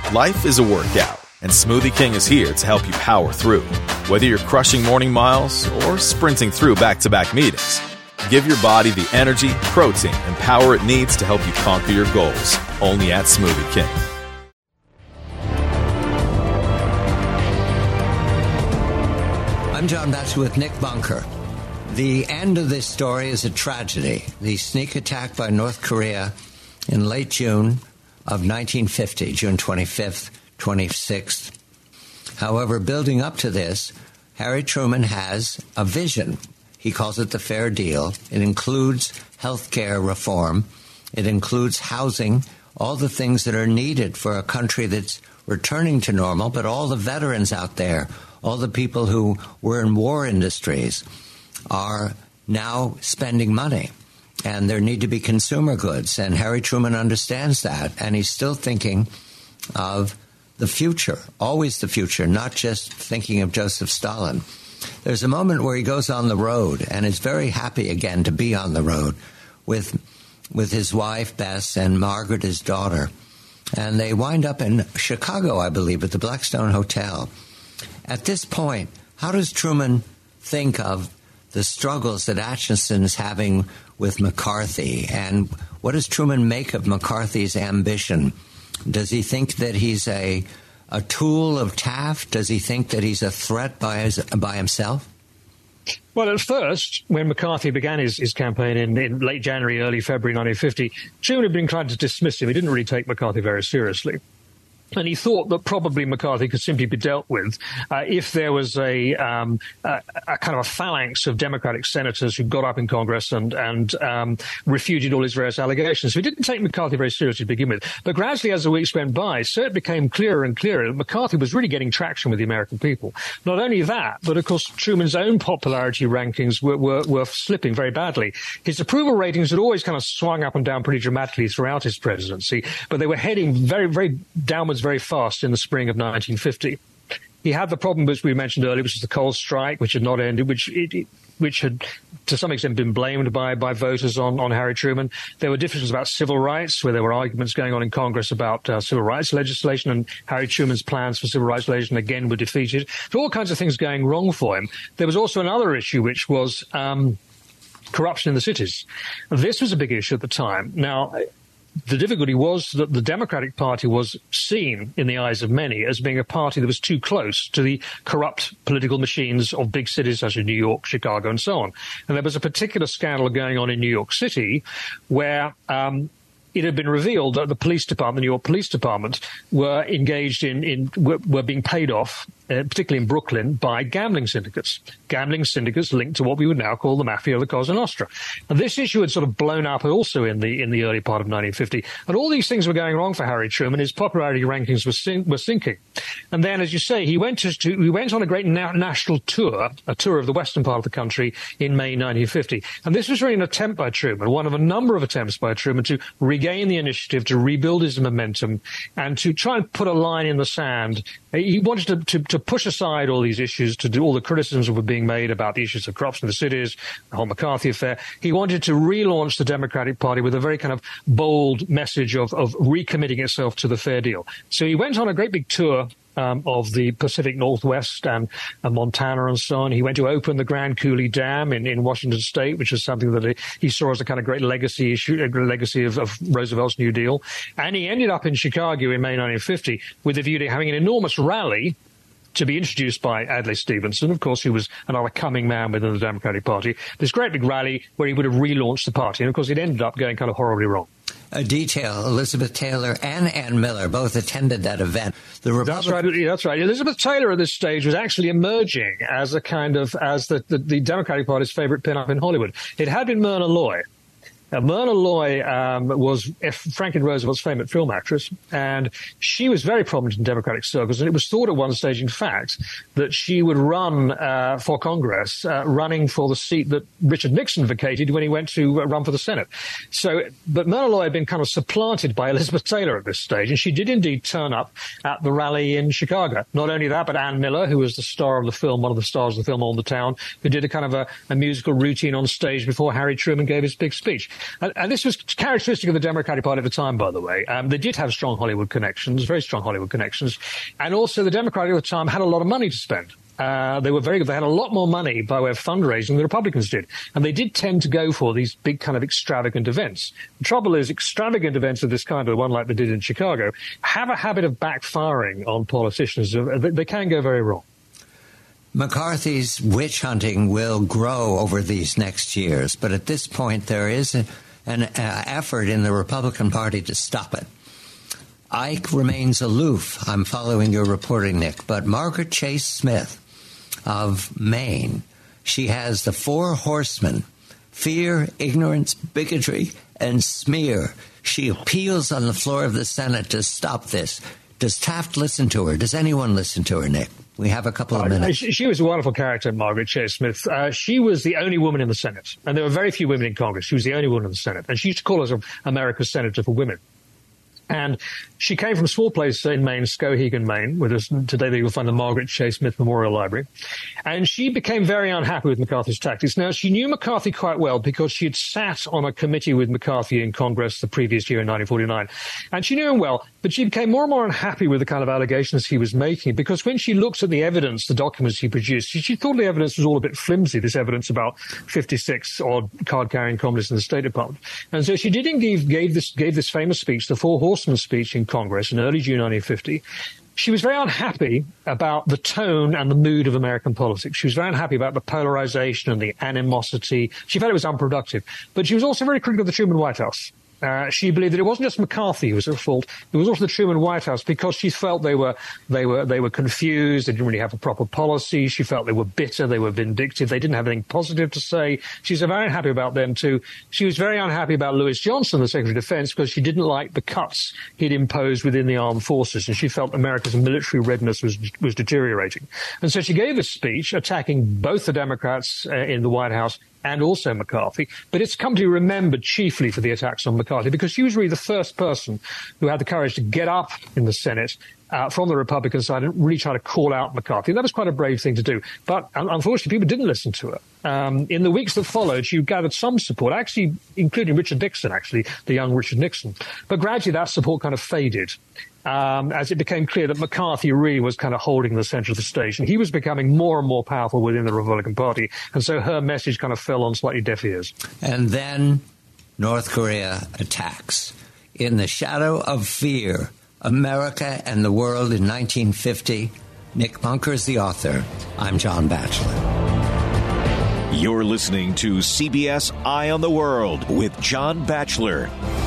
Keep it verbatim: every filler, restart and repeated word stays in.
Life is a workout, and Smoothie King is here to help you power through. Whether you're crushing morning miles or sprinting through back-to-back meetings, give your body the energy, protein, and power it needs to help you conquer your goals. Only at Smoothie King. I'm John Batchelor with Nick Bunker. The end of this story is a tragedy. The sneak attack by North Korea in late June of nineteen fifty, June twenty-fifth, twenty-sixth. However, building up to this, Harry Truman has a vision. He calls it the Fair Deal. It includes health care reform. It includes housing, all the things that are needed for a country that's returning to normal, but all the veterans out there, all the people who were in war industries are now spending money, and there need to be consumer goods. And Harry Truman understands that, and he's still thinking of the future, always the future, not just thinking of Joseph Stalin. There's a moment where he goes on the road and is very happy again to be on the road with with his wife, Bess, and Margaret, his daughter. And they wind up in Chicago, I believe, at the Blackstone Hotel. At this point, how does Truman think of the struggles that Acheson is having with McCarthy? And what does Truman make of McCarthy's ambition? Does he think that he's a a tool of Taft? Does he think that he's a threat by his, by himself? Well, at first, when McCarthy began his, his campaign in, in late January, early February nineteen fifty, Truman had been trying to dismiss him. He didn't really take McCarthy very seriously. And he thought that probably McCarthy could simply be dealt with uh, if there was a, um, a, a kind of a phalanx of Democratic senators who got up in Congress and, and um, refuted all his various allegations. So he didn't take McCarthy very seriously to begin with. But gradually, as the weeks went by, so it became clearer and clearer that McCarthy was really getting traction with the American people. Not only that, but of course, Truman's own popularity rankings were, were, were slipping very badly. His approval ratings had always kind of swung up and down pretty dramatically throughout his presidency, but they were heading very, very downwards very fast in the spring of nineteen fifty. He had the problem which we mentioned earlier, which is the coal strike, which had not ended, which it, it, which had to some extent been blamed by, by voters on, on Harry Truman. There were differences about civil rights, where there were arguments going on in Congress about uh, civil rights legislation, and Harry Truman's plans for civil rights legislation again were defeated. So all kinds of things going wrong for him. There was also another issue, which was um, corruption in the cities. This was a big issue at the time. Now, the difficulty was that the Democratic Party was seen in the eyes of many as being a party that was too close to the corrupt political machines of big cities such as New York, Chicago, and so on. And there was a particular scandal going on in New York City where um, it had been revealed that the police department, the New York Police Department, were engaged in, in were, were being paid off, uh, particularly in Brooklyn, by gambling syndicates. Gambling syndicates linked to what we would now call the Mafia of the Cosa Nostra. And this issue had sort of blown up also in the in the early part of nineteen fifty. And all these things were going wrong for Harry Truman. His popularity rankings were, sink, were sinking. And then, as you say, he went to, to he went on a great na- national tour, a tour of the western part of the country in May nineteen fifty. And this was really an attempt by Truman, one of a number of attempts by Truman to regain the initiative, to rebuild his momentum, and to try and put a line in the sand. He wanted to, to, to push aside all these issues, to do all the criticisms that were being made about the issues of corruption in the cities, the whole McCarthy affair. He wanted to relaunch the Democratic Party with a very kind of bold message of, of recommitting itself to the Fair Deal. So he went on a great big tour Um, of the Pacific Northwest and, and Montana and so on. He went to open the Grand Coulee Dam in, in Washington State, which is something that he, he saw as a kind of great legacy issue, a legacy of, of Roosevelt's New Deal. And he ended up in Chicago in May nineteen fifty with a view to having an enormous rally to be introduced by Adlai Stevenson, of course, who was another coming man within the Democratic Party. This great big rally where he would have relaunched the party. And, of course, it ended up going kind of horribly wrong. A detail, Elizabeth Taylor and Ann Miller both attended that event. The Republic- that's right. That's right. Elizabeth Taylor at this stage was actually emerging as a kind of, as the, the, the Democratic Party's favorite pin-up in Hollywood. It had been Myrna Loy. Now, Myrna Loy um, was Franklin Roosevelt's favorite film actress, and she was very prominent in Democratic circles, and it was thought at one stage, in fact, that she would run uh, for Congress, uh, running for the seat that Richard Nixon vacated when he went to uh, run for the Senate. So, but Myrna Loy had been kind of supplanted by Elizabeth Taylor at this stage, and she did indeed turn up at the rally in Chicago. Not only that, but Ann Miller, who was the star of the film, one of the stars of the film On the Town, who did a kind of a, a musical routine on stage before Harry Truman gave his big speech. And, and this was characteristic of the Democratic Party at the time, by the way. Um, they did have strong Hollywood connections, very strong Hollywood connections. And also the Democratic at the time had a lot of money to spend. Uh, they were very good. They had a lot more money by way of fundraising than the Republicans did. And they did tend to go for these big kind of extravagant events. The trouble is extravagant events of this kind, the one like they did in Chicago, have a habit of backfiring on politicians. They can go very wrong. McCarthy's witch hunting will grow over these next years. But at this point, there is a, an uh, effort in the Republican Party to stop it. Ike remains aloof. I'm following your reporting, Nick. But Margaret Chase Smith of Maine, she has the four horsemen: fear, ignorance, bigotry, and smear. She appeals on the floor of the Senate to stop this. Does Taft listen to her? Does anyone listen to her, Nick? We have a couple of minutes. Uh, she, she was a wonderful character, Margaret Chase Smith. Uh, she was the only woman in the Senate, and there were very few women in Congress. She was the only woman in the Senate, and she used to call herself America's Senator for Women. And she came from a small place in Maine, Skowhegan, Maine, where there's, today you'll find the Margaret Chase Smith Memorial Library. And she became very unhappy with McCarthy's tactics. Now, she knew McCarthy quite well because she had sat on a committee with McCarthy in Congress the previous year in nineteen forty-nine. And she knew him well, but she became more and more unhappy with the kind of allegations he was making because when she looked at the evidence, the documents he produced, she, she thought the evidence was all a bit flimsy, this evidence about fifty-six odd card-carrying communists in the State Department. And so she did indeed gave this, gave this famous speech, the Four Horsemen speech in Congress in early June nineteen fifty. She was very unhappy about the tone and the mood of American politics. She was very unhappy about the polarization and the animosity. She felt it was unproductive. But she was also very critical of the Truman White House. Uh, she believed that it wasn't just McCarthy who was at fault; it was also the Truman White House because she felt they were they were they were confused. They didn't really have a proper policy. She felt they were bitter. They were vindictive. They didn't have anything positive to say. She was very unhappy about them too. She was very unhappy about Lewis Johnson, the Secretary of Defense, because she didn't like the cuts he'd imposed within the armed forces, and she felt America's military readiness was was deteriorating. And so she gave a speech attacking both the Democrats uh, in the White House and also McCarthy, but it's come to be remembered chiefly for the attacks on McCarthy because she was really the first person who had the courage to get up in the Senate uh, from the Republican side and really try to call out McCarthy. That was quite a brave thing to do, but unfortunately people didn't listen to her. Um, in the weeks that followed, she gathered some support, actually including Richard Nixon, actually, the young Richard Nixon. But gradually that support kind of faded. Um, as it became clear that McCarthy really was kind of holding the center of the stage. And he was becoming more and more powerful within the Republican Party. And so her message kind of fell on slightly deaf ears. And then North Korea attacks. In the shadow of fear, America and the world in nineteen fifty. Nick Bunker is the author. I'm John Batchelor. You're listening to C B S Eye on the World with John Batchelor.